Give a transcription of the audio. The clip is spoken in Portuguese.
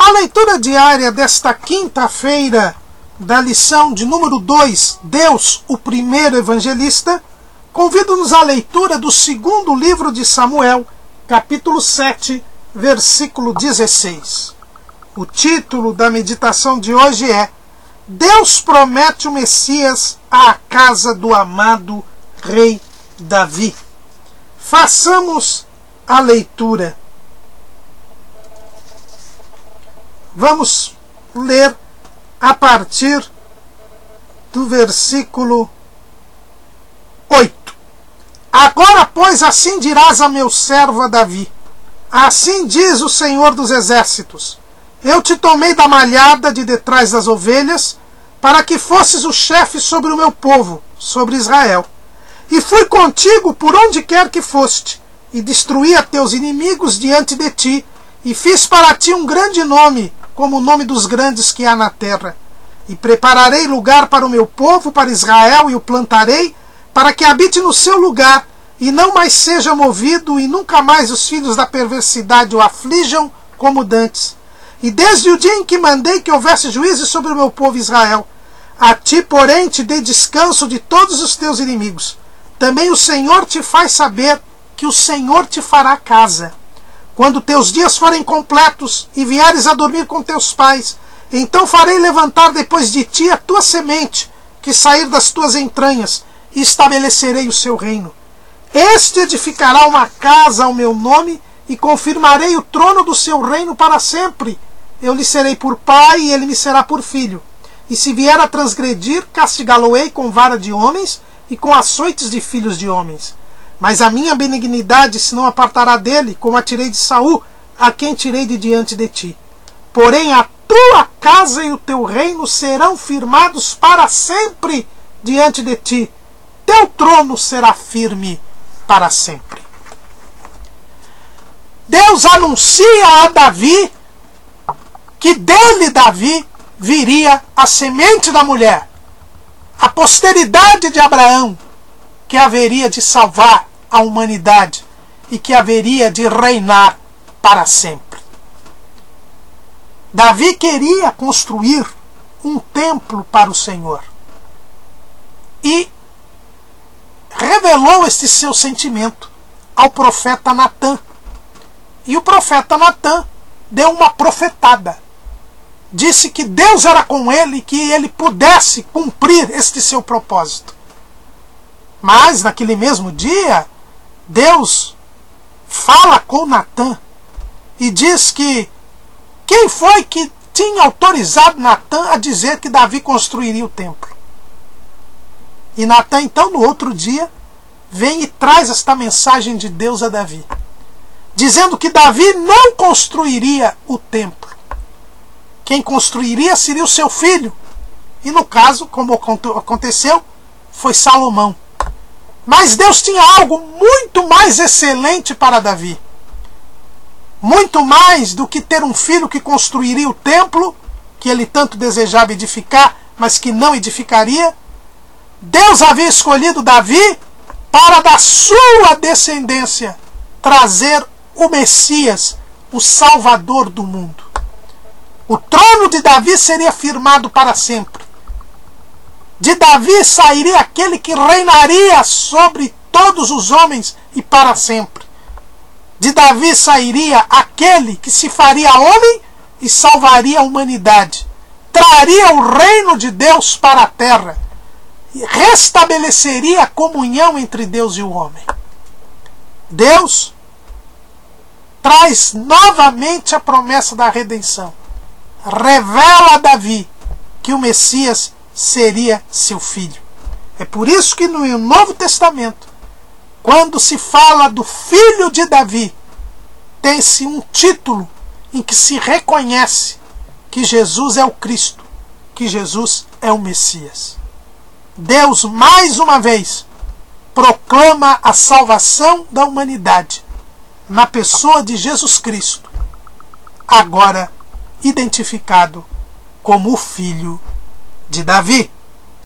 A leitura diária desta quinta-feira da lição de número 2, Deus, o primeiro evangelista, convida-nos à leitura do segundo livro de Samuel, capítulo 7, versículo 16. O título da meditação de hoje é Deus promete o Messias à casa do amado rei Davi. Façamos a leitura. Vamos ler a partir do versículo 8. Agora, pois, assim dirás a meu servo a Davi: assim diz o Senhor dos Exércitos: eu te tomei da malhada de detrás das ovelhas, para que fosses o chefe sobre o meu povo, sobre Israel. E fui contigo por onde quer que foste, e destruí a teus inimigos diante de ti, e fiz para ti um grande nome, como o nome dos grandes que há na terra. E prepararei lugar para o meu povo, para Israel, e o plantarei, para que habite no seu lugar, e não mais seja movido, e nunca mais os filhos da perversidade o aflijam como dantes. E desde o dia em que mandei que houvesse juízo sobre o meu povo Israel, a ti, porém, te dei descanso de todos os teus inimigos. Também o Senhor te faz saber que o Senhor te fará casa. Quando teus dias forem completos e vieres a dormir com teus pais, então farei levantar depois de ti a tua semente, que sair das tuas entranhas, e estabelecerei o seu reino. Este edificará uma casa ao meu nome, e confirmarei o trono do seu reino para sempre. Eu lhe serei por pai, e ele me será por filho. E se vier a transgredir, castigá-lo-ei com vara de homens, e com açoites de filhos de homens. Mas a minha benignidade se não apartará dele, como a tirei de Saul, a quem tirei de diante de ti. Porém a tua casa e o teu reino serão firmados para sempre diante de ti. Teu trono será firme para sempre. Deus anuncia a Davi que dele, Davi, viria a semente da mulher, a posteridade de Abraão, que haveria de salvar a humanidade e que haveria de reinar para sempre. Davi queria construir um templo para o Senhor e revelou este seu sentimento ao profeta Natã. E o profeta Natã deu uma profetada. Disse que Deus era com ele e que ele pudesse cumprir este seu propósito. Mas, naquele mesmo dia, Deus fala com Natã e diz que quem foi que tinha autorizado Natã a dizer que Davi construiria o templo. E Natã, então, no outro dia, vem e traz esta mensagem de Deus a Davi, dizendo que Davi não construiria o templo. Quem construiria seria o seu filho. E no caso, como aconteceu, foi Salomão. Mas Deus tinha algo muito mais excelente para Davi. Muito mais do que ter um filho que construiria o templo, que ele tanto desejava edificar, mas que não edificaria. Deus havia escolhido Davi para da sua descendência trazer o Messias, o Salvador do mundo. O trono de Davi seria firmado para sempre. De Davi sairia aquele que reinaria sobre todos os homens e para sempre. De Davi sairia aquele que se faria homem e salvaria a humanidade. Traria o reino de Deus para a terra. E restabeleceria a comunhão entre Deus e o homem. Deus traz novamente a promessa da redenção. Revela a Davi que o Messias seria seu filho. É por isso que no Novo Testamento, quando se fala do filho de Davi, tem-se um título em que se reconhece que Jesus é o Cristo, que Jesus é o Messias. Deus, mais uma vez, proclama a salvação da humanidade na pessoa de Jesus Cristo, agora identificado como o filho de Davi.